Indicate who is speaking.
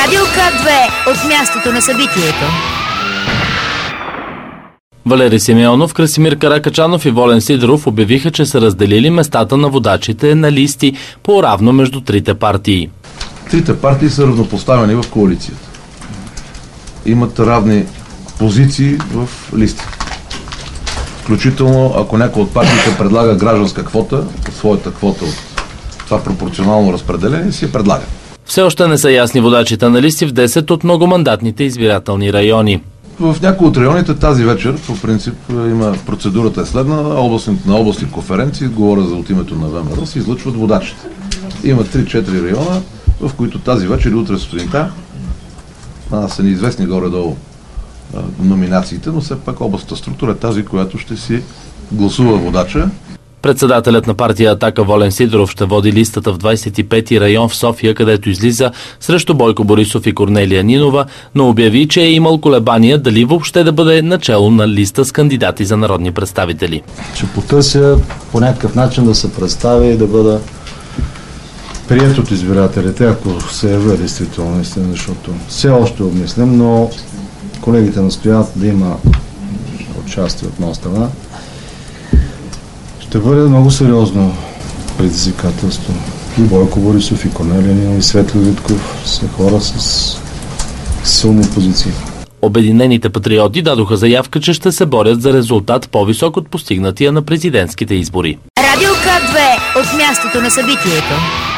Speaker 1: Радио К2 от мястото на събитието.
Speaker 2: Валери Симеонов, Красимир Каракачанов и Волен Сидеров обявиха, че са разделили местата на водачите на листи по-равно между трите партии.
Speaker 3: Трите партии са равнопоставени в коалицията. Имат равни позиции в листите. Включително, ако някой от партиите предлага гражданска квота, своята квота от това пропорционално разпределение, си я предлага.
Speaker 2: Все още не са ясни водачите на листи в 10 от многомандатните избирателни райони.
Speaker 3: В някои от районите тази вечер, по принцип, има процедурата е следна. На областни конференции, говоря за от името на ВМРО, се излъчват водачите. Има 3-4 района, в които тази вечер и утре сутринта са неизвестни горе-долу номинациите, но все пак областната структура е тази, която ще си гласува водача.
Speaker 2: Председателят на партия Атака Волен Сидеров ще води листата в 25-ти район в София, където излиза срещу Бойко Борисов и Корнелия Нинова, но обяви, че е имал колебания дали въобще да бъде начело на листа с кандидати за народни представители.
Speaker 4: Ще потърся по някакъв начин да се представя и да бъда прият от избирателите, ако се явя действително, защото все още обмислям, но колегите настояват да има участие от моя страна. Ще бъде много сериозно предизвикателство. И Бойко Борисов, и Корнелия Нинова, и Светло Витков са хора с силни позиции.
Speaker 2: Обединените патриоти дадоха заявка, че ще се борят за резултат по-висок от постигнатия на президентските избори.
Speaker 1: Радио К2 от мястото на събитието.